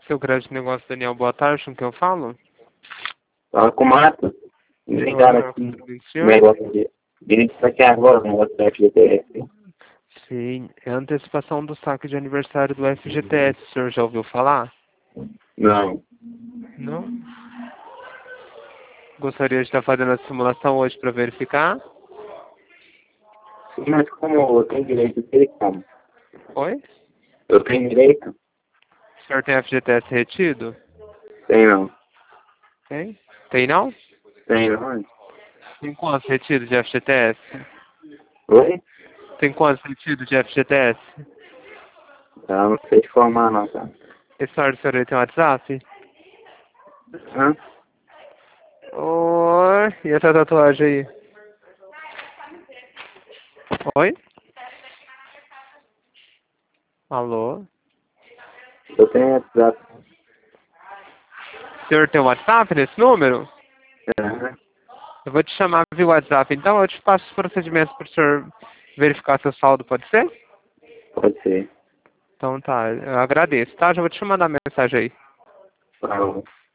Seu crédito de negócio, Daniel, boa tarde, com quem eu falo? Fala com o Mato. Me ligaram aqui um negócio de... Vim aqui agora, um negócio da FGTS. Sim, é a antecipação do saque de aniversário do FGTS, o senhor já ouviu falar? Não. Não? Gostaria de estar fazendo a simulação hoje para verificar? Sim, mas como eu tenho direito, eu sei como. Oi? Eu tenho direito? O senhor tem FGTS retido? Tem não. Tem? Tem não? Tem não. Tem quantos retidos de FGTS? Oi? Tem quantos retidos de FGTS? Eu não sei te formar não, tá? Esse senhor tem WhatsApp? Hã? Oi, e essa tatuagem aí? Oi? Alô? Eu tenho WhatsApp. O senhor tem WhatsApp nesse número? Aham. Eu vou te chamar via WhatsApp, então eu te passo os procedimentos para o senhor verificar seu saldo, pode ser? Pode ser. Então tá, eu agradeço, tá? Já vou te mandar mensagem aí. Falou.